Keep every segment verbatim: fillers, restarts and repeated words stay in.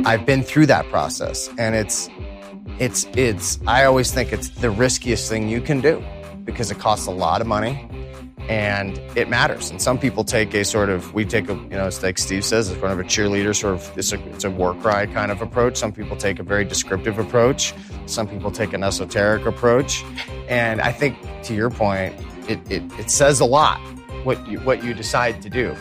I've been through that process, and it's, it's, it's, I always think it's the riskiest thing you can do because it costs a lot of money and it matters. And some people take a sort of, we take a, you know, it's like Steve says, it's kind of a cheerleader sort of, it's a, it's a war cry kind of approach. Some people take a very descriptive approach. Some people take an esoteric approach. And I think, to your point, it, it, it says a lot what you, what you decide to do.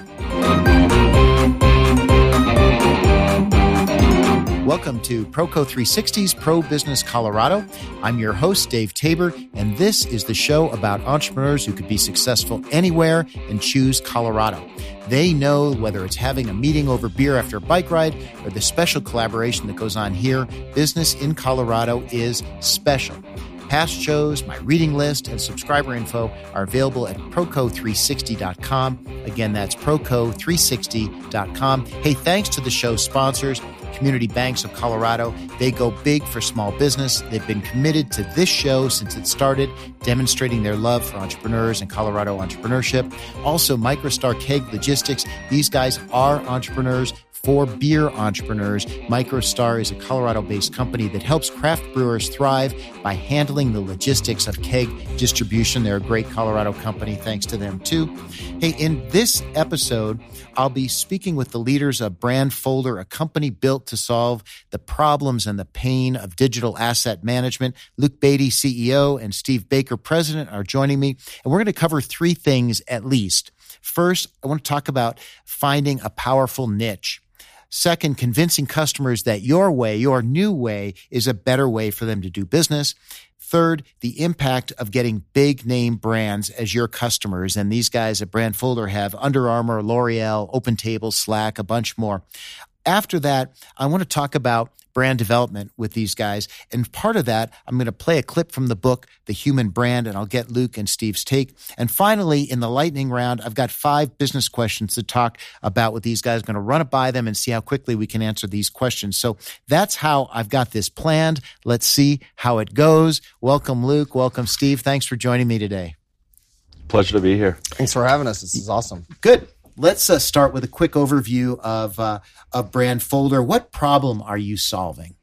Welcome to Proco three sixty's Pro Business Colorado. I'm your host, Dave Tabor, and this is the show about entrepreneurs who could be successful anywhere and choose Colorado. They know whether it's having a meeting over beer after a bike ride or the special collaboration that goes on here, business in Colorado is special. Past shows, my reading list, and subscriber info are available at proco three sixty dot com. Again, that's proco three sixty dot com. Hey, thanks to the show's sponsors, Community Banks of Colorado. They go big for small business. They've been committed to this show since it started, demonstrating their love for entrepreneurs and Colorado entrepreneurship. Also, Microstar Keg Logistics. These guys are entrepreneurs for beer entrepreneurs. Microstar is a Colorado-based company that helps craft brewers thrive by handling the logistics of keg distribution. They're a great Colorado company. Thanks to them, too. Hey, in this episode, I'll be speaking with the leaders of Brandfolder, a company built to solve the problems and the pain of digital asset management. Luke Beatty, C E O, and Steve Baker, President, are joining me. And we're going to cover three things at least. First, I want to talk about finding a powerful niche. Second, convincing customers that your way, your new way, is a better way for them to do business. Third, the impact of getting big name brands as your customers. And these guys at Brandfolder have Under Armour, L'Oreal, OpenTable, Slack, a bunch more. After that, I want to talk about brand development with these guys. And part of that, I'm going to play a clip from the book, The Human Brand, and I'll get Luke and Steve's take. And finally, in the lightning round, I've got five business questions to talk about with these guys. I'm going to run it by them and see how quickly we can answer these questions. So that's how I've got this planned. Let's see how it goes. Welcome, Luke. Welcome, Steve. Thanks for joining me today. Pleasure to be here. Thanks for having us. This is awesome. Good. Let's uh, start with a quick overview of uh, of Brandfolder. What problem are you solving?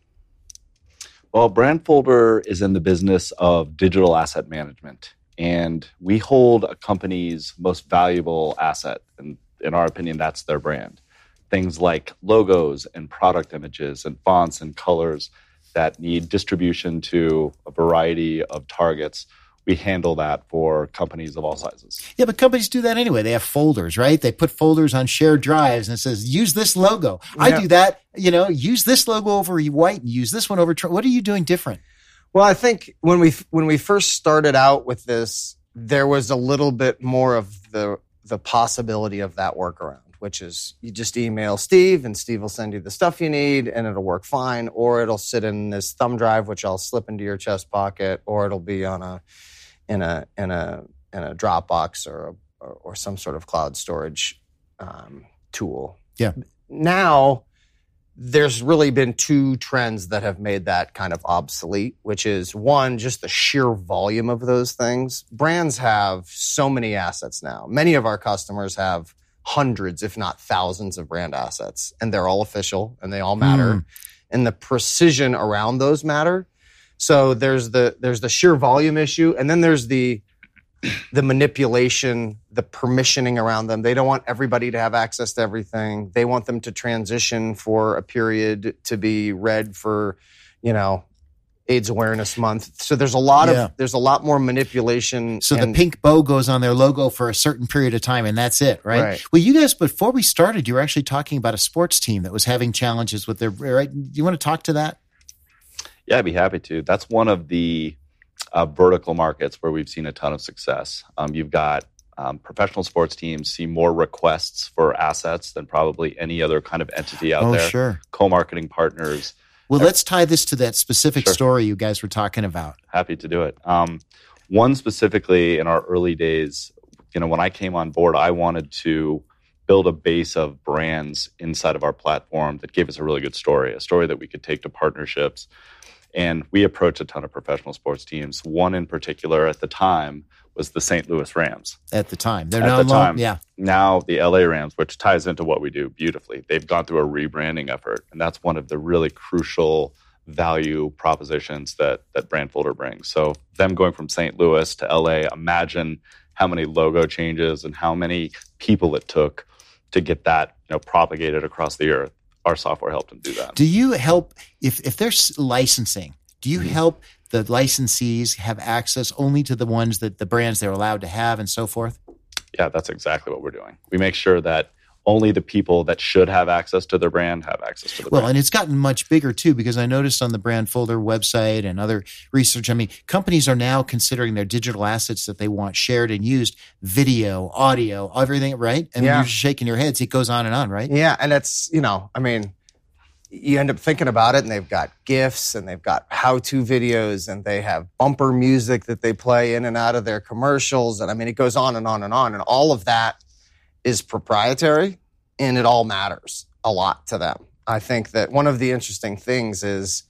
Well, Brandfolder is in the business of digital asset management, and we hold a company's most valuable asset, and in our opinion, that's their brand. Things like logos and product images and fonts and colors that need distribution to a variety of targets. We handle that for companies of all sizes. Yeah, but companies do that anyway. They have folders, right? They put folders on shared drives and it says, use this logo. Yeah. I do that, you know, use this logo over white and use this one over. Tr- what are you doing different? Well, I think when we when we first started out with this, there was a little bit more of the the possibility of that workaround, which is you just email Steve and Steve will send you the stuff you need and it'll work fine, or it'll sit in this thumb drive, which I'll slip into your chest pocket, or it'll be on a in a in a in a Dropbox or a, or, or some sort of cloud storage um, tool. Yeah. Now, there's really been two trends that have made that kind of obsolete, which is one, just the sheer volume of those things. Brands have so many assets now. Many of our customers have hundreds, if not thousands, of brand assets, and they're all official and they all matter, mm. and the precision around those matter. So there's the there's the sheer volume issue, and then there's the the manipulation, the permissioning around them. They don't want everybody to have access to everything. They want them to transition for a period to be read for, you know, AIDS Awareness Month. So there's a lot yeah. of there's a lot more manipulation. So and, the pink bow goes on their logo for a certain period of time, and that's it, right? right? Well, you guys, before we started, you were actually talking about a sports team that was having challenges with their. Right? Do you want to talk to that? Yeah, I'd be happy to. That's one of the uh, vertical markets where we've seen a ton of success. Um, you've got um, professional sports teams see more requests for assets than probably any other kind of entity out oh, there. Sure. Co-marketing partners. Well, let's tie this to that specific sure. story you guys were talking about. Happy to do it. Um, one specifically in our early days, you know, when I came on board, I wanted to build a base of brands inside of our platform that gave us a really good story, a story that we could take to partnerships. And we approached a ton of professional sports teams. One in particular at the time was the Saint Louis Rams. At the time. They're at now the long, time. Yeah. Now the L A Rams, which ties into what we do beautifully. They've gone through a rebranding effort. And that's one of the really crucial value propositions that that Brandfolder brings. So them going from Saint Louis to L A, imagine how many logo changes and how many people it took to get that, you know, propagated across the earth. Our software helped them do that. Do you help, if, if there's licensing, do you mm-hmm. help the licensees have access only to the ones that the brands they're allowed to have and so forth? Yeah, that's exactly what we're doing. We make sure that only the people that should have access to their brand have access to the well, brand. And it's gotten much bigger too, because I noticed on the Brandfolder website and other research, I mean, companies are now considering their digital assets that they want shared and used, video, audio, everything, right? And yeah. you're just shaking your heads. It goes on and on, right? Yeah, and it's, you know, I mean, you end up thinking about it, and they've got GIFs, and they've got how-to videos, and they have bumper music that they play in and out of their commercials. And I mean, it goes on and on and on. And all of that is proprietary, and it all matters a lot to them. I think that one of the interesting things is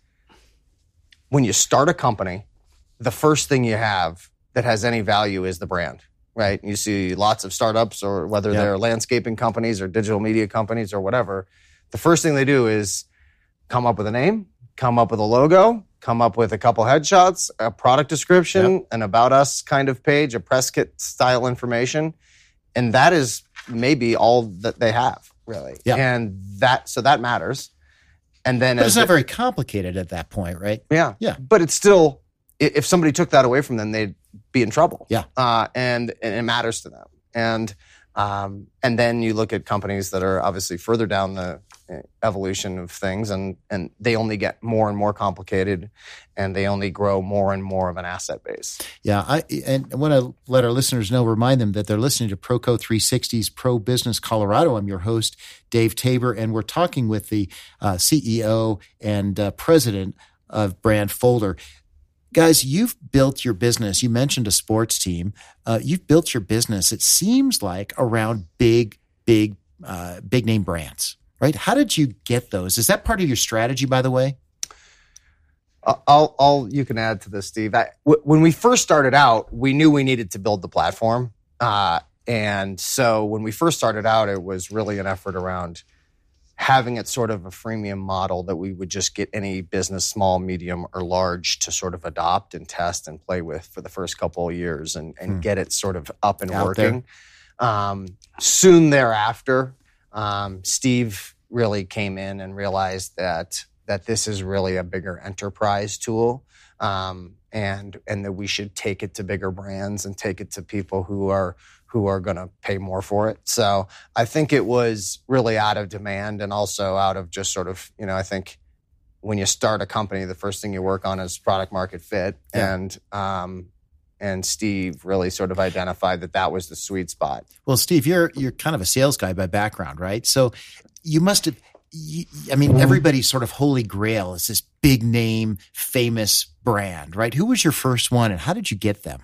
when you start a company, the first thing you have that has any value is the brand, right? You see lots of startups, or whether yeah. they're landscaping companies or digital media companies or whatever, the first thing they do is come up with a name, come up with a logo, come up with a couple headshots, a product description, yep. an about us kind of page, a press kit style information. And that is maybe all that they have, really. Yeah. And that, so that matters. And then but as it's not the, very complicated at that point, right? Yeah. Yeah. But it's still, if somebody took that away from them, they'd be in trouble. Yeah. Uh, and, and it matters to them. And, um, and then you look at companies that are obviously further down the evolution of things, and, and they only get more and more complicated, and they only grow more and more of an asset base. Yeah, I and I want to let our listeners know, remind them that they're listening to Proco three sixty's Pro Business Colorado. I'm your host, Dave Tabor, and we're talking with the uh, C E O and uh, president of Brandfolder. Guys, you've built your business. You mentioned a sports team. Uh, you've built your business, it seems like, around big, big, uh, big name brands. Right? How did you get those? Is that part of your strategy, by the way? I'll, I'll, you can add to this, Steve. I, w- when we first started out, we knew we needed to build the platform. Uh, and so when we first started out, it was really an effort around having it sort of a freemium model that we would just get any business, small, medium, or large, to sort of adopt and test and play with for the first couple of years and, and hmm. get it sort of up and out working. Um, soon thereafter, Um, Steve really came in and realized that that this is really a bigger enterprise tool, um, and and that we should take it to bigger brands and take it to people who are who are going to pay more for it. So I think it was really out of demand, and also out of just sort of, you know, I think when you start a company, the first thing you work on is product market fit, yeah. and um, And Steve really sort of identified that that was the sweet spot. Well, Steve, you're you're kind of a sales guy by background, right? So you must have, you, I mean, everybody's sort of holy grail is this big name, famous brand, right? Who was your first one, and how did you get them?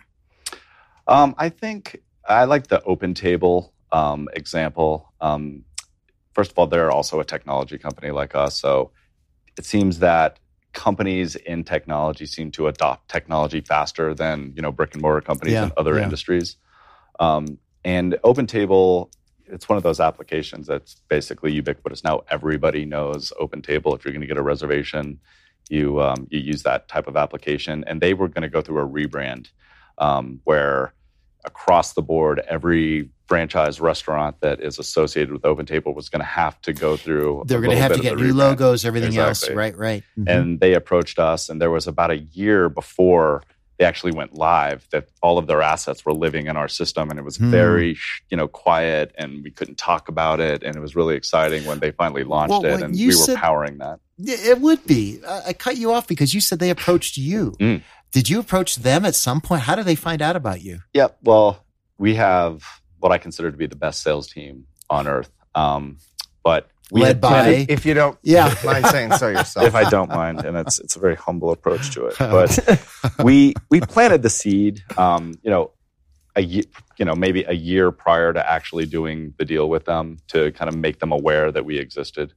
Um, I think I like the OpenTable um, example. Um, first of all, they're also a technology company like us, so it seems that companies in technology seem to adopt technology faster than, you know, brick and mortar companies yeah, in other yeah. industries. Um, and OpenTable, it's one of those applications that's basically ubiquitous. Now everybody knows OpenTable. If you're going to get a reservation, you um, you use that type of application. And they were going to go through a rebrand um, where across the board, every franchise restaurant that is associated with OpenTable was going to have to go through. They're going to have to get new rebrand. logos, everything exactly. else. Right, right. Mm-hmm. And they approached us, and there was about a year before they actually went live that all of their assets were living in our system, and it was mm. very, you know, quiet, and we couldn't talk about it, and it was really exciting when they finally launched well, it, and we said, were powering that. It would be. I cut you off because you said they approached you. Mm. Did you approach them at some point? How did they find out about you? Yep. Well, we have what I consider to be the best sales team on earth. Um, but we led had by, planted, if you don't yeah. mind saying so yourself. If I don't mind, and it's it's a very humble approach to it. But we we planted the seed, um, you know, a year, you know, maybe a year prior to actually doing the deal with them to kind of make them aware that we existed.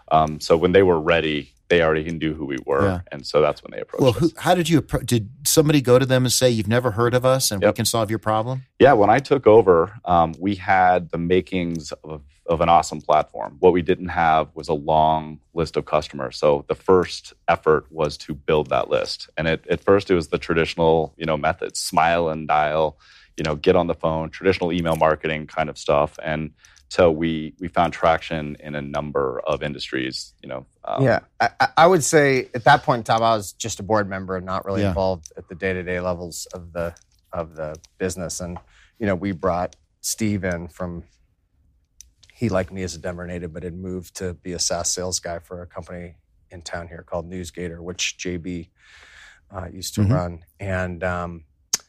Um, so when they were ready, they already knew who we were, Yeah. and so that's when they approached Well, us. who, how did you appro- did somebody go to them and say, you've never heard of us and we Yep. can solve your problem? Yeah, when I took over, um, we had the makings of, of an awesome platform. What we didn't have was a long list of customers. So the first effort was to build that list. And it, at first, it was the traditional, you know, methods: smile and dial, you know, get on the phone, traditional email marketing kind of stuff. And so we we found traction in a number of industries. You know, um, yeah, I, I would say at that point in time, I was just a board member and not really Yeah. involved at the day to day levels of the of the business. And you know, we brought Steve in from. He, like me, is a Denver native, but had moved to be a SaaS sales guy for a company in town here called NewsGator, which J B uh, used to Mhm. run. And um,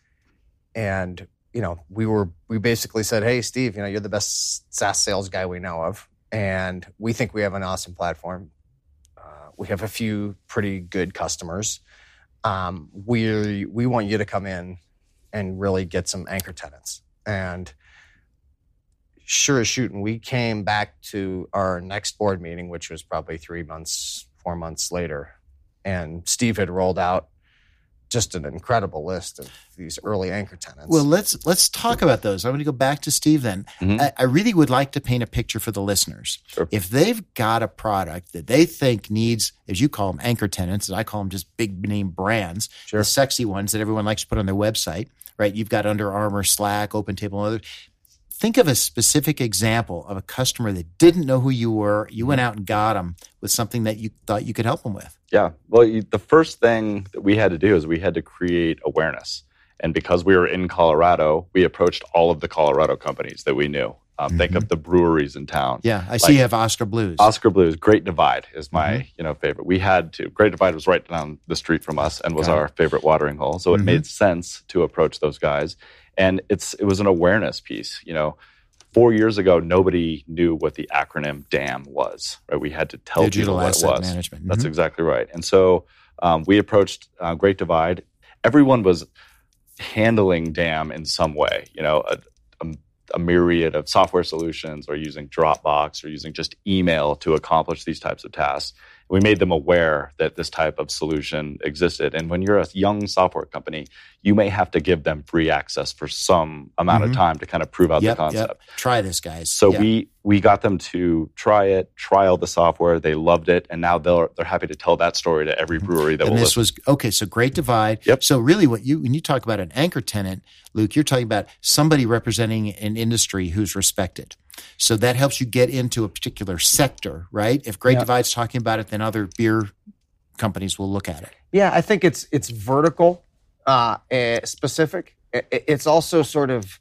and you know, we were we basically said, "Hey, Steve, you know, you're the best SaaS sales guy we know of, and we think we have an awesome platform. Uh, we have a few pretty good customers. Um, we we want you to come in and really get some anchor tenants." And sure as shooting, we came back to our next board meeting, which was probably three months, four months later, and Steve had rolled out just an incredible list of these early anchor tenants. Well, let's let's talk about those. I'm going to go back to Steve then. Mhm. I, I really would like to paint a picture for the listeners. Sure. If they've got a product that they think needs, as you call them, anchor tenants, and I call them just big name brands, Sure. the sexy ones that everyone likes to put on their website, right? You've got Under Armour, Slack, OpenTable, and others. Think of a specific example of a customer that didn't know who you were. You went out and got them with something that you thought you could help them with. Yeah. Well, you, the first thing that we had to do is we had to create awareness. And because we were in Colorado, we approached all of the Colorado companies that we knew. Um, Think of the breweries in town. Yeah, I see Like- you have Oscar Blues. Oscar Blues, Great Divide is my Mhm. you know favorite. We had to. Great Divide was right down the street from us and was Got it. our favorite watering hole. So it Mhm. made sense to approach those guys. And it's it was an awareness piece. You know, four years ago, nobody knew what the acronym DAM was. Right? We had to tell Digital people what Asset it was. Management. That's Mhm. exactly right. And so um, we approached uh, Great Divide. Everyone was handling DAM in some way. You know, a, a, a myriad of software solutions, or using Dropbox, or using just email to accomplish these types of tasks. We made them aware that this type of solution existed. And when you're a young software company, you may have to give them free access for some amount Mhm. of time to kind of prove out Yep, the concept. yep. Try this, guys. So Yeah. we we got them to try it, trial the software. They loved it, and now they're they're happy to tell that story to every brewery that and will this listen. was okay. So Great Divide. Yep. So really, what you when you talk about an anchor tenant, Luke, you're talking about somebody representing an industry who's respected. So that helps you get into a particular sector, right? If Great Yeah. Divide's talking about it, then other beer companies will look at it. Yeah, I think it's it's vertical uh, eh, specific. I- I- It's also sort of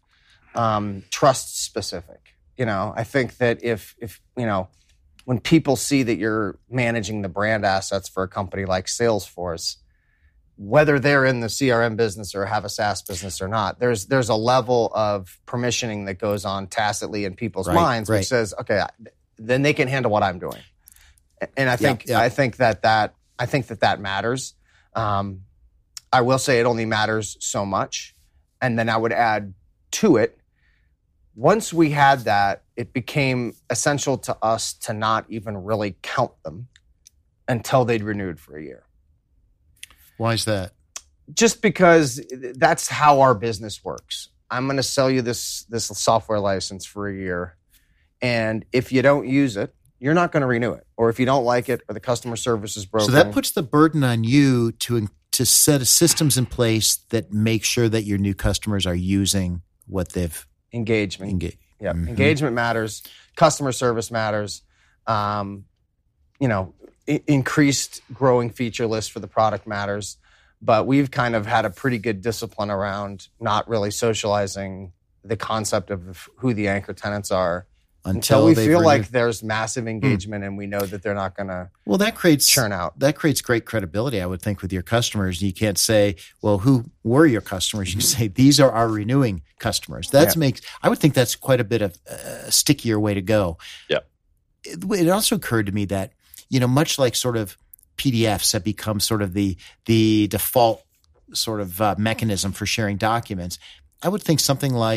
um, trust specific. You know, I think that if if you know when people see that you're managing the brand assets for a company like Salesforce, whether they're in the C R M business or have a SaaS business or not, there's there's a level of permissioning that goes on tacitly in people's Right, minds, right. which says, okay, then they can handle what I'm doing. And I think yeah. I think that that I think that that matters. Um, I will say it only matters so much, and then I would add to it. Once we had that, it became essential to us to not even really count them until they'd renewed for a year. Why is that? Just because that's how our business works. I'm going to sell you this this software license for a year, and if you don't use it, you're not going to renew it. Or if you don't like it, or the customer service is broken. So that puts the burden on you to to set systems in place that make sure that your new customers are using what they've engagement. engaged. Yeah, Mhm. engagement matters. Customer service matters. Um, you know, I- increased growing feature list for the product matters. But we've kind of had a pretty good discipline around not really socializing the concept of who the anchor tenants are until, Until we they've feel renewed. like there's massive engagement and we know that they're not going to Well, that creates churn out. that creates great credibility, I would think, with your customers. You can't say, "Well, who were your customers?" You say, "These are our renewing customers." That Yeah. makes I would think that's quite a bit of a stickier way to go. Yeah. It, it also occurred to me that you know, much like sort of P D Fs have become sort of the the default sort of uh, mechanism for sharing documents, I would think something like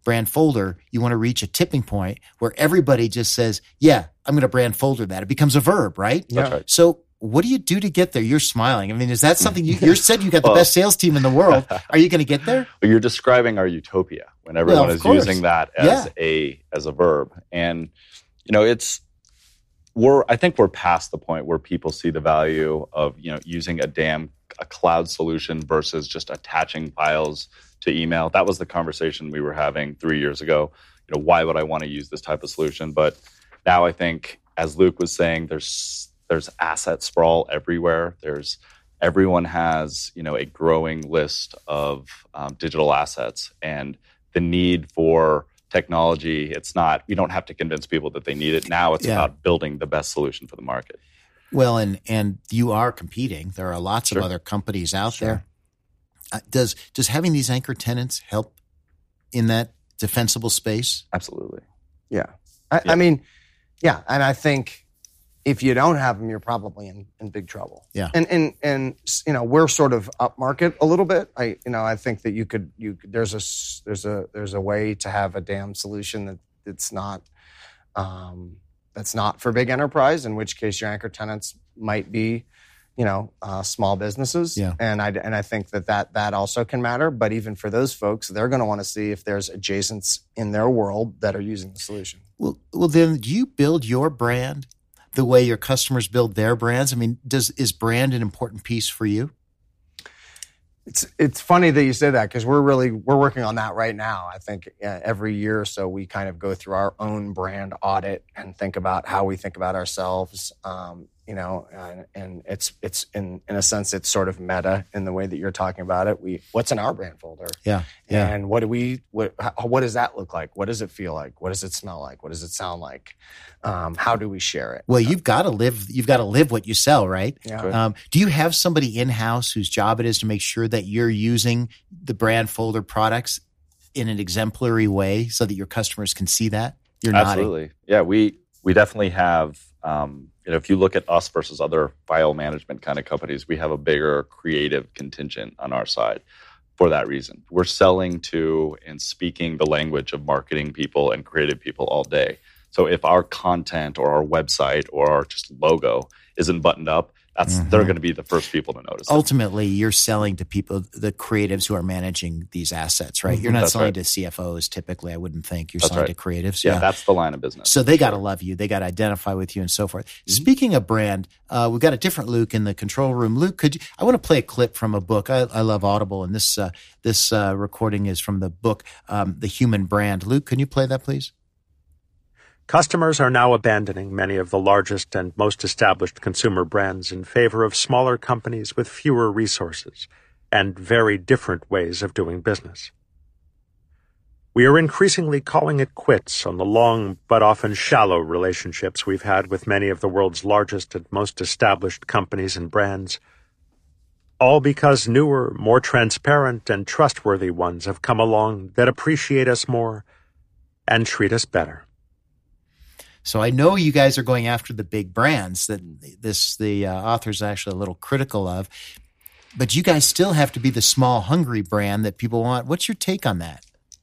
brand folder, you want to reach a tipping point where everybody just says, yeah, I'm going to brand folder that. It becomes a verb, right? That's right. So what do you do to get there? You're smiling. I mean, is that something you, you said you got the well, best sales team in the world. Are you going to get there? Well, you're describing our utopia when everyone well, is course. using that as yeah. a as a verb. And, you know, it's, we're, I think we're past the point where people see the value of, you know, using a damn a cloud solution versus just attaching files to email. That was the conversation we were having three years ago. You know, why would I want to use this type of solution? But now I think, as Luke was saying, there's there's asset sprawl everywhere. There's everyone has, you know, a growing list of um, digital assets, and the need for technology. It's not, we don't have to convince people that they need it. Now it's yeah. about building the best solution for the market. Well, and and you are competing. There are lots Sure. of other companies out Sure. there. Uh, does does having these anchor tenants help in that defensible space? Absolutely. Yeah. I, Yeah. I mean, yeah. And I think if you don't have them, you're probably in, in big trouble. Yeah. And, and, and, you know, we're sort of upmarket a little bit. I, you know, I think that you could, you could, there's a, s- there's a, there's a way to have a damn solution that it's not, um, that's not for big enterprise, in which case your anchor tenants might be, you know, uh, small businesses. Yeah. And I, and I think that, that that also can matter. But even for those folks, they're going to want to see if there's adjacents in their world that are using the solution. Well, well, then do you build your brand the way your customers build their brands? I mean, does is brand an important piece for you? It's it's funny that you say that, because we're really we're working on that right now. I think uh, every year or so we kind of go through our own brand audit and think about how we think about ourselves. Um, you know, and, and it's it's in in a sense it's sort of meta in the way that you're talking about it. We what's in our brand folder? Yeah, yeah. And what do we what how, what does that look like? What does it feel like? What does it smell like? What does it sound like? Um, how do we share it? Well, you've got to live. You've got to live what you sell, right? Yeah. Good. Um, do you have somebody in house whose job it is to make sure that you're using the brand folder products in an exemplary way so that your customers can see that? You're nodding. Absolutely. Yeah, we we definitely have, um, you know, if you look at us versus other file management kind of companies, we have a bigger creative contingent on our side for that reason. We're selling to and speaking the language of marketing people and creative people all day. So if our content or our website or our just logo isn't buttoned up, that's Mhm. they're going to be the first people to notice it. Ultimately, you're selling to people, the creatives who are managing these assets, right? You're not That's selling right. to C F Os typically, I wouldn't think. You're That's selling right. to creatives. Yeah, that's the line of business. So they got to Sure. love you. They got to identify with you and so forth. Mm-hmm. Speaking of brand, uh, we've got a different Luke in the control room. Luke, could you, I want to play a clip from a book. I, I love Audible, and this uh, this uh, recording is from the book, um, The Human Brand. Luke, can you play that, please? Customers are now abandoning many of the largest and most established consumer brands in favor of smaller companies with fewer resources and very different ways of doing business. We are increasingly calling it quits on the long but often shallow relationships we've had with many of the world's largest and most established companies and brands, all because newer, more transparent and trustworthy ones have come along that appreciate us more and treat us better. So I know you guys are going after the big brands that this the uh, author's actually a little critical of, but you guys still have to be the small, hungry brand that people want. What's your take on that?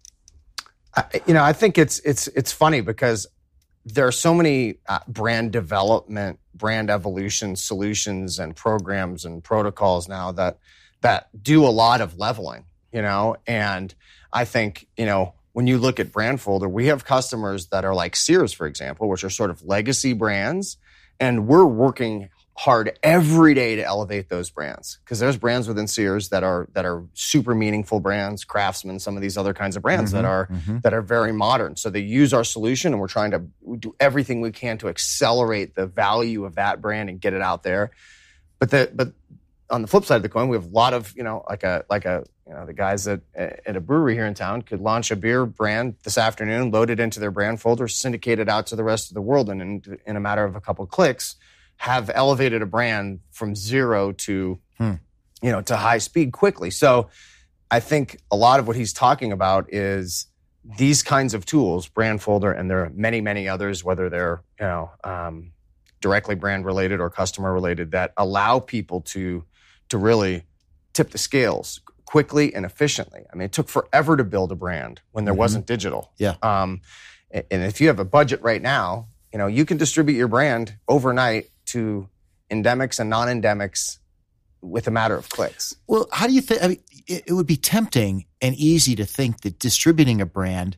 I, you know, I think it's it's it's funny because there are so many uh, brand development, brand evolution solutions and programs and protocols now that that do a lot of leveling, you know, and I think, you know, when you look at Brand Folder, we have customers that are like Sears, for example, which are sort of legacy brands, and we're working hard every day to elevate those brands, because there's brands within Sears that are that are super meaningful brands, Craftsman, some of these other kinds of brands Mm-hmm, that are mm-hmm. that are very modern. So they use our solution, and we're trying to do everything we can to accelerate the value of that brand and get it out there. But the but on the flip side of the coin, we have a lot of, you know, like a like a you know the guys at at a brewery here in town could launch a beer brand this afternoon, load it into their brand folder, syndicate it out to the rest of the world, and in, in a matter of a couple of clicks, have elevated a brand from zero to, Hmm. you know, to high speed quickly. So I think a lot of what he's talking about is these kinds of tools, Brand Folder, and there are many, many others, whether they're, you know, um, directly brand related or customer related, that allow people to, to really tip the scales quickly and efficiently. I mean, it took forever to build a brand when there mm-hmm. wasn't digital. Yeah. Um, and if you have a budget right now, you know, you can distribute your brand overnight to endemics and non-endemics with a matter of clicks. Well, how do you think? I mean, it, it would be tempting and easy to think that distributing a brand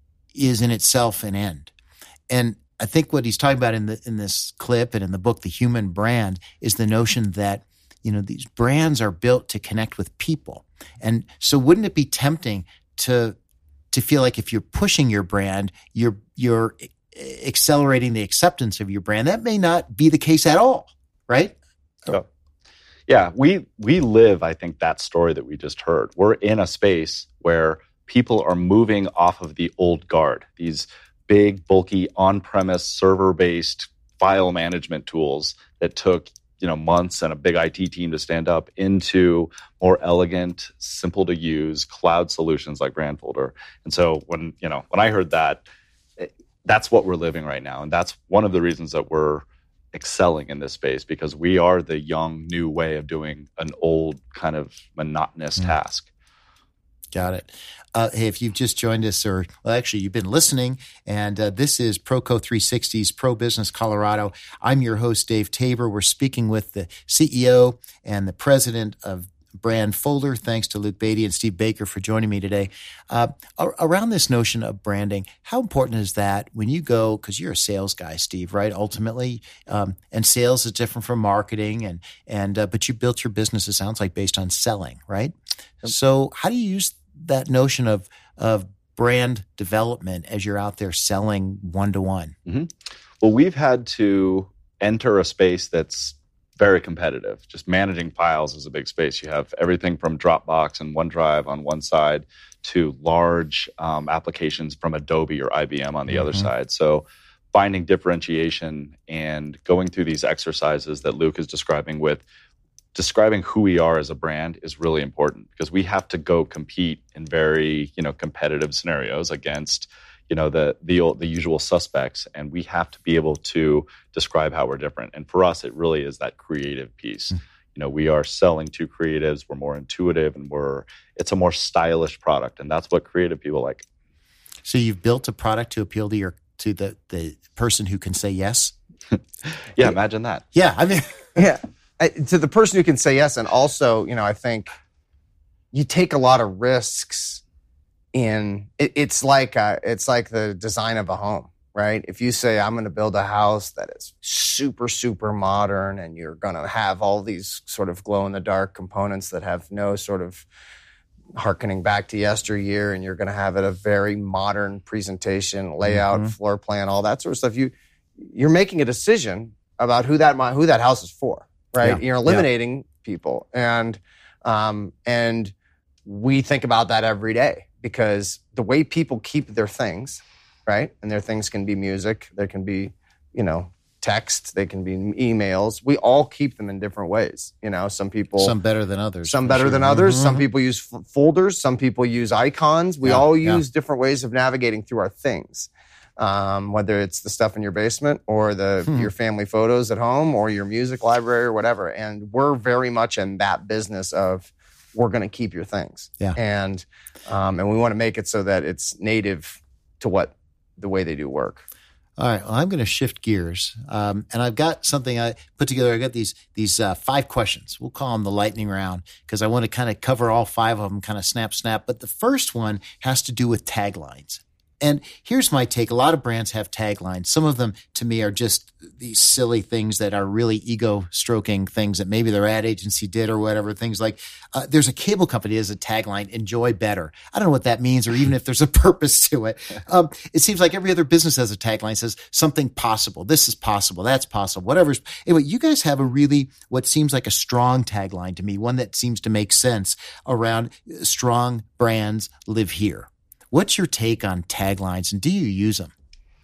is in itself an end. And I think what he's talking about in the in this clip and in the book, The Human Brand, is the notion that, you know, these brands are built to connect with people. And so wouldn't it be tempting to to feel like if you're pushing your brand, you're you're accelerating the acceptance of your brand? That may not be the case at all, right? Oh. Yeah, we we live, I think, that story that we just heard. We're in a space where people are moving off of the old guard, these big, bulky, on-premise, server-based file management tools that took, you know, months and a big I T team to stand up, into more elegant, simple to use cloud solutions like Brandfolder. And so when, you know, when I heard that, that's what we're living right now. And that's one of the reasons that we're excelling in this space, because we are the young, new way of doing an old kind of monotonous mm. task. Got it. Uh, hey, if you've just joined us, or well, actually you've been listening, and uh, this is Proco three sixty's Pro Business Colorado. I'm your host, Dave Tabor. We're speaking with the C E O and the president of Brandfolder. Thanks to Luke Beatty and Steve Baker for joining me today. Uh, around this notion of branding, how important is that when you go, because you're a sales guy, Steve, right? Ultimately, um, and sales is different from marketing, and and uh, but you built your business, it sounds like, based on selling, right? Yep. So how do you use that notion of of brand development as you're out there selling one to one? Well, we've had to enter a space that's very competitive. Just managing files is a big space. You have everything from Dropbox and OneDrive on one side to large um, applications from Adobe or I B M on the mm-hmm. other side. So finding differentiation and going through these exercises that Luke is describing with describing who we are as a brand is really important, because we have to go compete in very, you know, competitive scenarios against, you know, the the the usual suspects, and we have to be able to describe how we're different. And for us, it really is that creative piece. Mm. You know, we are selling to creatives. We're more intuitive, and we're it's a more stylish product, and that's what creative people like. So you've built a product to appeal to your to the the person who can say yes. Yeah, imagine that. Yeah, I mean, yeah, I, to the person who can say yes, and also, you know, I think you take a lot of risks. In it, it's like a, it's like the design of a home, right? If you say, I'm going to build a house that is super, super modern, and you're going to have all these sort of glow-in-the-dark components that have no sort of hearkening back to yesteryear, and you're going to have it a very modern presentation, layout, mm-hmm. floor plan, all that sort of stuff. You, you're making a decision about who that who that house is for, right? Yeah. You're eliminating yeah. people, and um, and we think about that every day. Because the way people keep their things, right? And their things can be music, there can be, you know, text, they can be emails. We all keep them in different ways. You know, some people... Some better than others. Some better sure. than others. Mm-hmm. Some people use f- folders. Some people use icons. We yeah, all use yeah. different ways of navigating through our things. Um, whether it's the stuff in your basement or the hmm. your family photos at home or your music library or whatever. And we're very much in that business of we're going to keep your things. Yeah. And um, and we want to make it so that it's native to what the way they do work. All right. Well, I'm going to shift gears. Um, and I've got something I put together. I got these these uh, five questions. We'll call them the lightning round, because I want to kind of cover all five of them, kind of snap, snap. But the first one has to do with taglines. And here's my take. A lot of brands have taglines. Some of them, to me, are just these silly things that are really ego-stroking things that maybe their ad agency did or whatever. Things like, uh, there's a cable company that has a tagline, enjoy better. I don't know what that means, or even if there's a purpose to it. Um, it seems like every other business has a tagline, says something possible. This is possible. That's possible. Whatever's. Anyway, you guys have a really, what seems like a strong tagline to me, one that seems to make sense around strong brands live here. What's your take on taglines, and do you use them?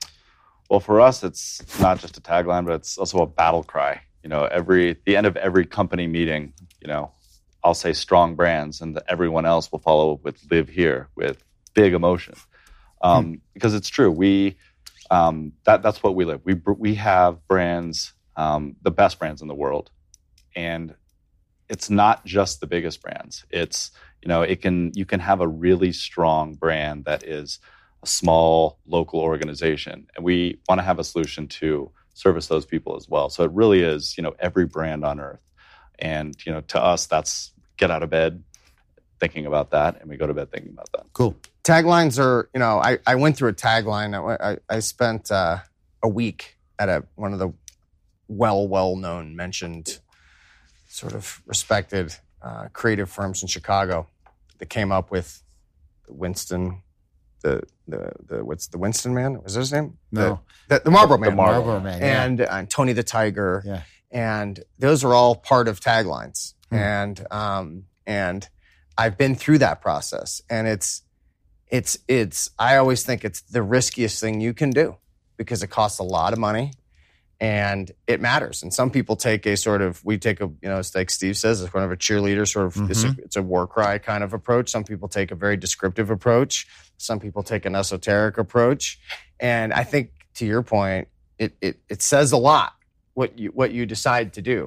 Well, for us, it's not just a tagline, but it's also a battle cry. You know, every at the end of every company meeting, you know, I'll say strong brands, and the, everyone else will follow with live here with big emotion, um, hmm. because it's true. We um, that that's what we live. We we have brands, um, the best brands in the world, and it's not just the biggest brands. It's, you know, it can you can have a really strong brand that is a small local organization, and we want to have a solution to service those people as well. So it really is, you know, every brand on earth. And, you know, to us, that's get out of bed thinking about that, and we go to bed thinking about that. Cool. Taglines are, you know, I, I went through a tagline. I, I, I spent uh, a week at a one of the well, well-known, mentioned, sort of respected uh, creative firms in Chicago that came up with Winston, the the the what's the Winston man? Was that his name? No, the, the, the Marlboro Man, the Marlboro Man, yeah. and uh, Tony the Tiger, yeah. And those are all part of taglines, Hmm. and um and I've been through that process, and it's it's it's I always think it's the riskiest thing you can do because it costs a lot of money. And it matters. And some people take a sort of, we take a, you know, it's like Steve says, it's kind of a cheerleader sort of, Mm-hmm. it's, a, it's a war cry kind of approach. Some people take a very descriptive approach. Some people take an esoteric approach. And I think, to your point, it it, it says a lot what you what you decide to do.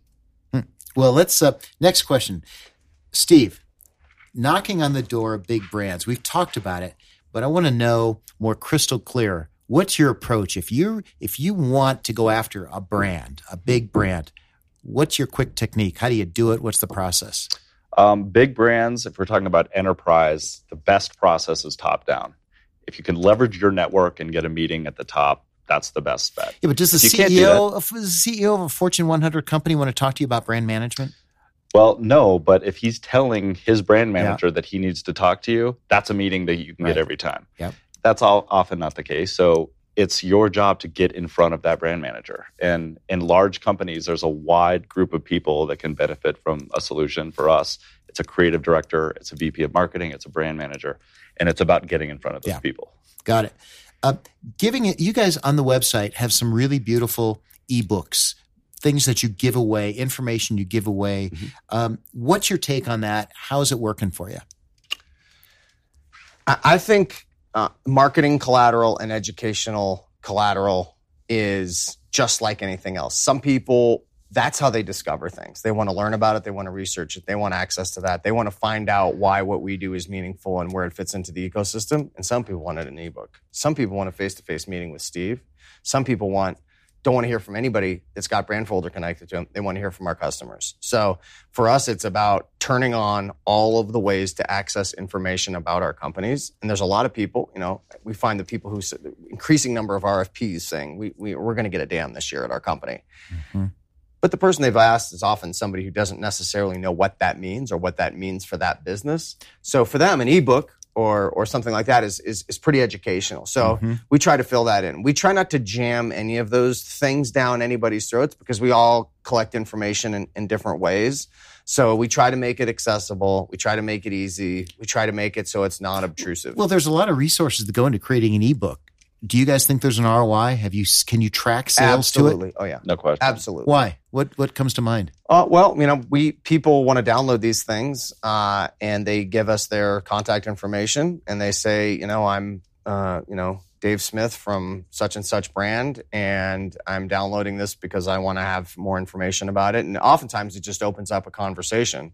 Well, let's, uh, next question. Steve, knocking on the door of big brands. We've talked about it, but I want to know more crystal clear. What's your approach? If you if you want to go after a brand, a big brand, what's your quick technique? How do you do it? What's the process? Um, big brands, if we're talking about enterprise, the best process is top down. If you can leverage your network and get a meeting at the top, that's the best bet. Yeah, but does the If you can't do C E O of, does the C E O of a Fortune one hundred company want to talk to you about brand management? Well, no, but if he's telling his brand manager that he needs to talk to you, that's a meeting that you can Right. get every time. Yep. That's all often not the case. So it's your job to get in front of that brand manager. And in large companies, there's a wide group of people that can benefit from a solution. For us, it's a creative director, it's a V P of marketing, it's a brand manager, and it's about getting in front of those Yeah. people. Got it. Uh, giving it, you guys on the website have some really beautiful ebooks, things that you give away, information you give away. Mm-hmm. Um, what's your take on that? How's it working for you? I, I think uh, marketing collateral and educational collateral is just like anything else. Some people, that's how they discover things. They want to learn about it. They want to research it. They want access to that. They want to find out why what we do is meaningful and where it fits into the ecosystem. And some people want it in an ebook. Some people want a face-to-face meeting with Steve. Some people want don't want to hear from anybody that's got Brandfolder connected to them. They want to hear from our customers. So for us, it's about turning on all of the ways to access information about our companies. And there's a lot of people, you know, we find the people who, increasing number of R F Ps saying, we, we, we're going to get a dam this year at our company. Mm-hmm. But the person they've asked is often somebody who doesn't necessarily know what that means or what that means for that business. So for them, an ebook or or something like that is is, is pretty educational. So Mm-hmm. we try to fill that in. We try not to jam any of those things down anybody's throats because we all collect information in, in different ways. So we try to make it accessible. We try to make it easy. We try to make it so it's non-obtrusive. Well, there's a lot of resources that go into creating an ebook. Do you guys think there's an R O I? Have you? Can you track sales Absolutely. to it? Oh, yeah. No question. Absolutely. Why? What What comes to mind? Uh, well, you know, we people want to download these things, uh, and they give us their contact information, and they say, you know, I'm, uh, you know, Dave Smith from such and such brand, and I'm downloading this because I want to have more information about it. And oftentimes, it just opens up a conversation,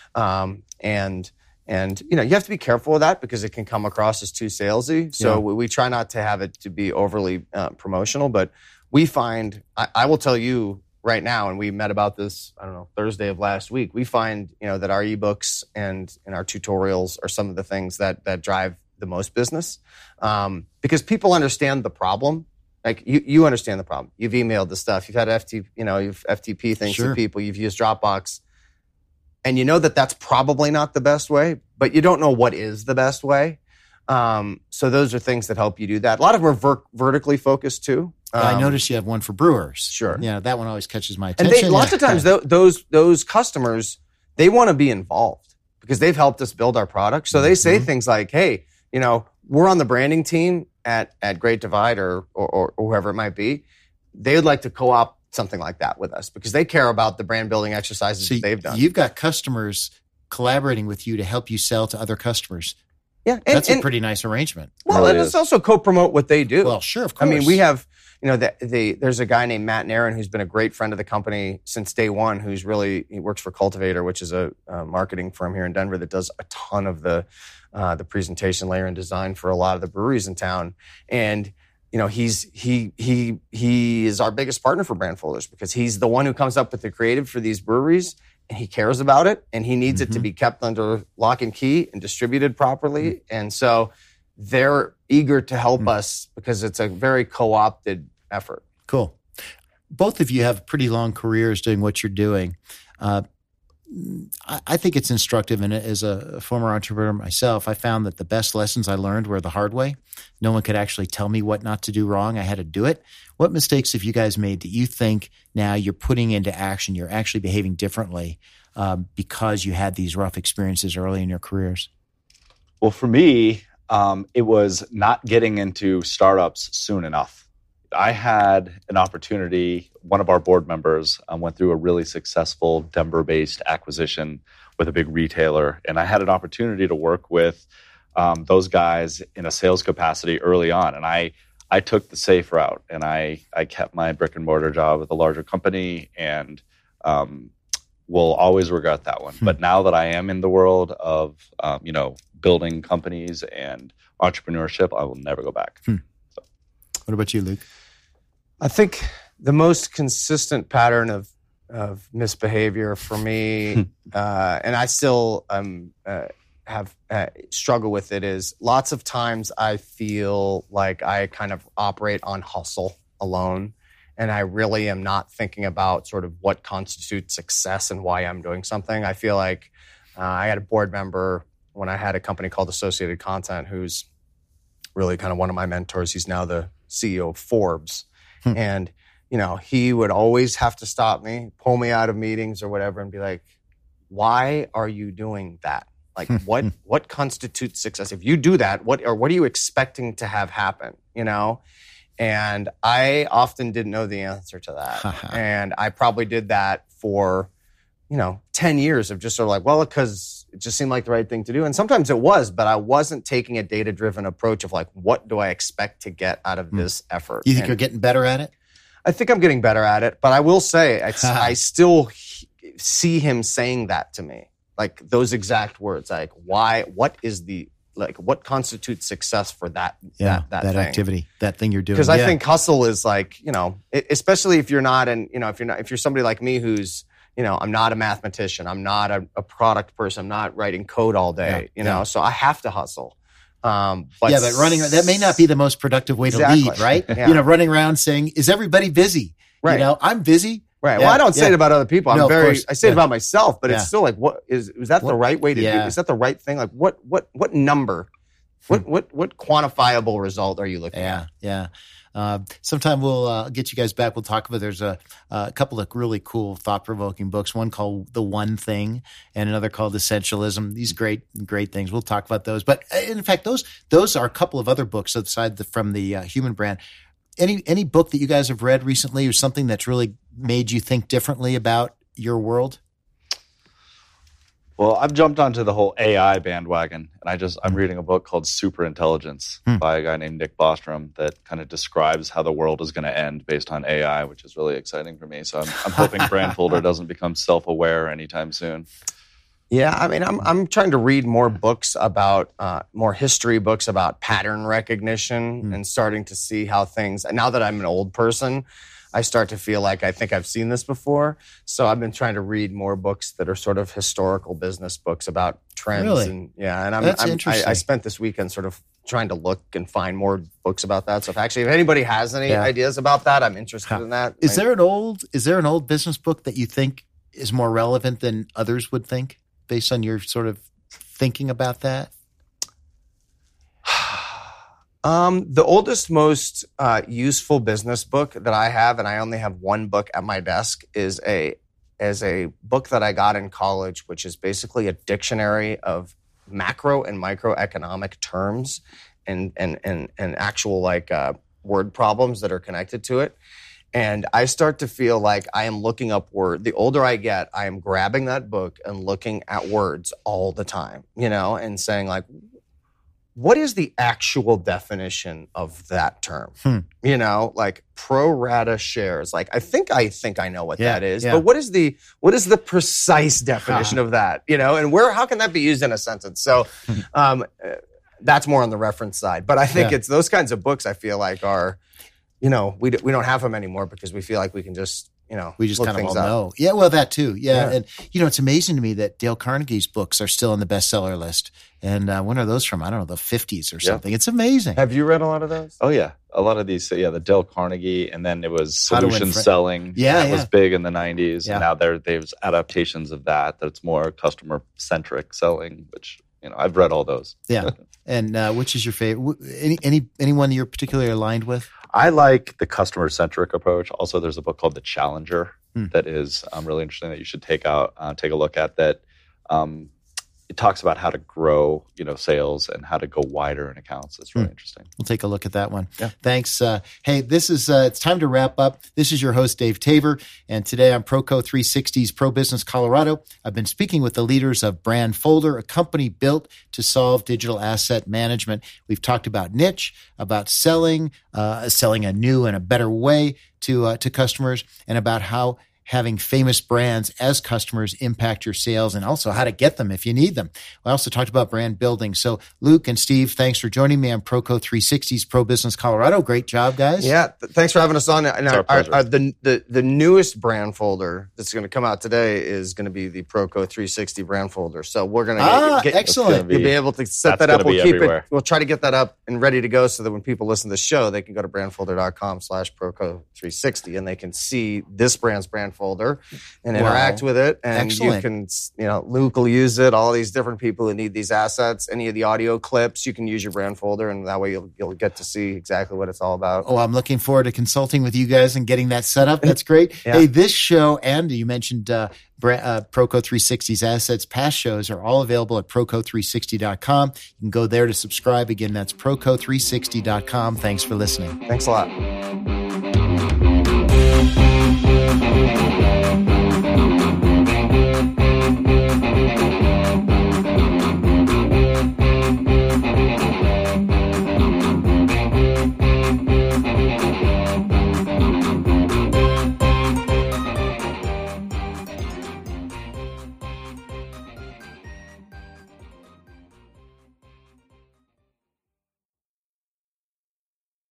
um, and and you know, you have to be careful with that because it can come across as too salesy. So Yeah. we, we try not to have it to be overly uh, promotional, but we find, I, I will tell you. Right now, and we met about this, I don't know, Thursday of last week, we find, you know, that our ebooks and, and our tutorials are some of the things that that drive the most business. Um, because people understand the problem. Like you, you understand the problem. You've emailed the stuff. You've had F T, you know, you've F T P things Sure. to people. You've used Dropbox. And you know that that's probably not the best way, but you don't know what is the best way. Um, so those are things that help you do that. A lot of them are ver- vertically focused too. Uh, I Um, noticed you have one for brewers. Sure. Yeah, that one always catches my And attention. they, lots Yeah. of times, tho- those those customers, they want to be involved because they've helped us build our product. So they say Mhm. things like, "Hey, you know, we're on the branding team at at Great Divide or or, or, or whoever it might be. They would like to co-op something like that with us because they care about the brand building exercises So that they've done." you've got customers collaborating with you to help you sell to other customers. Yeah, and, That's and, a pretty nice arrangement. well, really and is. it's also co-promote what they do. Well, sure, of I course. mean, we have, you know, the, the, there's a guy named Matt Naron who's been a great friend of the company since day one, who's really, he works for Cultivator, which is a, a marketing firm here in Denver that does a ton of the, uh, the presentation layer and design for a lot of the breweries in town. And, you know, he's, he, he, he is our biggest partner for Brandfolders because he's the one who comes up with the creative for these breweries. And he cares about it, and he needs mm-hmm. it to be kept under lock and key and distributed properly. Mm-hmm. And so they're eager to help mm-hmm. us because it's a very co-opted effort. Cool. Both of you have pretty long careers doing what you're doing. Uh, I, I think it's instructive, and as a former entrepreneur myself, I found that the best lessons I learned were the hard way. No one could actually tell me what not to do wrong. I had to do it. What mistakes have you guys made that you think now you're putting into action, you're actually behaving differently um, because you had these rough experiences early in your careers? Well, for me, um, it was not getting into startups soon enough. I had an opportunity. One of our board members um, went through a really successful Denver-based acquisition with a big retailer, and I had an opportunity to work with um, those guys in a sales capacity early on. And I, I took the safe route, and I, I kept my brick and mortar job with a larger company, and um, will always regret that one. Hmm. But now that I am in the world of um, you know building companies and entrepreneurship, I will never go back. Hmm. So. What about you, Luke? I think the most consistent pattern of of misbehavior for me, uh, and I still um, uh, have uh, struggle with it, is lots of times I feel like I kind of operate on hustle alone, and I really am not thinking about sort of what constitutes success and why I'm doing something. I feel like uh, I had a board member when I had a company called Associated Content, who's really kind of one of my mentors. He's now the C E O of Forbes. Hmm. And, you know, he would always have to stop me, pull me out of meetings or whatever and be like, why are you doing that? Like, what what constitutes success? If you do that, what or what are you expecting to have happen, you know? And I often didn't know the answer to that. And I probably did that for, you know, ten years of just sort of like, well, because it just seemed like the right thing to do. And sometimes it was, but I wasn't taking a data-driven approach of like, what do I expect to get out of this mm. effort? You think and you're getting better at it? I think I'm getting better at it, but I will say I, I still he, see him saying that to me. Like those exact words, like why, what is the, like what constitutes success for that, yeah, that, that, that thing. activity, that thing you're doing. Because yeah. I think hustle is like, you know, it, especially if you're not, and you know, if you're not, if you're somebody like me who's, you know, I'm not a mathematician, I'm not a, a product person, I'm not writing code all day, yeah, you know, yeah. so I have to hustle. Um, but yeah, but running, that may not be the most productive way exactly. to lead, right? Yeah. You know, running around saying, is everybody busy? Right. You know, I'm busy. Right. Yeah, well, I don't say yeah. it about other people. I'm no, very, I say yeah. it about myself, but yeah. it's still like, what is, is that what, the right way to yeah. do? Is that the right thing? Like what, what, what number, what, what, what quantifiable result are you looking yeah, at? Yeah. Uh, sometime we'll uh, get you guys back. We'll talk about, there's a, a couple of really cool thought-provoking books, one called The One Thing and another called Essentialism. These great, great things. We'll talk about those. But in fact, those, those are a couple of other books aside the, from the uh, Human Brand. Any any book that you guys have read recently or something that's really made you think differently about your world? Well, I've jumped onto the whole A I bandwagon, and I just I'm reading a book called Super Intelligence hmm. by a guy named Nick Bostrom that kind of describes how the world is going to end based on A I, which is really exciting for me. So I'm, I'm hoping Brandfolder doesn't become self-aware anytime soon. Yeah, I mean, I'm I'm trying to read more books about uh, more history books about pattern recognition mm. and starting to see how things. Now that I'm an old person, I start to feel like I think I've seen this before. So I've been trying to read more books that are sort of historical business books about trends. Really? And yeah, and I'm, That's I'm interesting. I, I spent this weekend sort of trying to look and find more books about that. So if actually, if anybody has any yeah. ideas about that, I'm interested huh. in that. Is I, there an old is there an old business book that you think is more relevant than others would think? Based on your sort of thinking about that? Um, the oldest, most uh, useful business book that I have, and I only have one book at my desk, is a is a book that I got in college, which is basically a dictionary of macro and microeconomic terms and and and, and actual like uh, word problems that are connected to it. And I start to feel like I am looking up word. The older I get, I am grabbing that book and looking at words all the time, you know, and saying like, what is the actual definition of that term? Hmm. You know, like pro rata shares. Like, I think I think I know what Yeah, that is, yeah. but what is the what is the precise definition of that? You know, and where how can that be used in a sentence? So, um, uh, that's more on the reference side. But I think Yeah. it's those kinds of books. I feel like are, you know, we d- we don't have them anymore because we feel like we can just. You know, We just look kind of all things up. know. Yeah, well, that too. Yeah. Yeah. And, you know, it's amazing to me that Dale Carnegie's books are still on the bestseller list. And uh, when are those from? I don't know, the fifties or Yeah. something. It's amazing. Have you read a lot of those? Oh yeah, a lot of these. Yeah, the Dale Carnegie, and then it was How to Win solution Fri- selling. Yeah, that yeah. was big in the nineties, Yeah. and now there there's adaptations of that. That's more customer centric selling, which you know I've read all those. Yeah. And uh, which is your favorite? Wh- Any, any anyone you're particularly aligned with? I like the customer centric approach. Also, there's a book called The Challenger Hmm. that is um, really interesting that you should take out, uh, take a look at. That um, it talks about how to grow, you know, sales and how to go wider in accounts. It's really Hmm. interesting. We'll take a look at that one. Yeah. Thanks. Uh, hey, this is uh, it's time to wrap up. This is your host, Dave Tabor, and today on Proco three sixty's Pro Business Colorado, I've been speaking with the leaders of Brand Folder, a company built to solve digital asset management. We've talked about niche, about selling, uh, selling a new and a better way to uh, to customers, and about how having famous brands as customers impact your sales, and also how to get them if you need them. We also talked about brand building. So Luke and Steve, thanks for joining me on Proco three sixty's Pro Business Colorado. Great job, guys. Yeah, th- thanks for having us on. And It's our, our pleasure. our, our, the, the the newest brand folder that's going to come out today is going to be the Proco three sixty brand folder. So we're going to Ah, get, excellent. be- you'll be able to set that's that up. gonna We'll be keep everywhere. it. We'll try to get that up and ready to go so that when people listen to the show, they can go to brandfolder.com slash Proco three sixty and they can see this brand's brand folder and Wow. interact with it. And Excellent. you can, you know, Luke will use it. All these different people who need these assets, any of the audio clips, you can use your brand folder, and that way you'll you'll get to see exactly what it's all about. Oh, I'm looking forward to consulting with you guys and getting that set up. That's great. Yeah. Hey, this show, and you mentioned uh, Bra- uh, Proco three sixty's assets, past shows are all available at proco three sixty dot com. You can go there to subscribe. Again, that's proco three sixty dot com. Thanks for listening. Thanks a lot.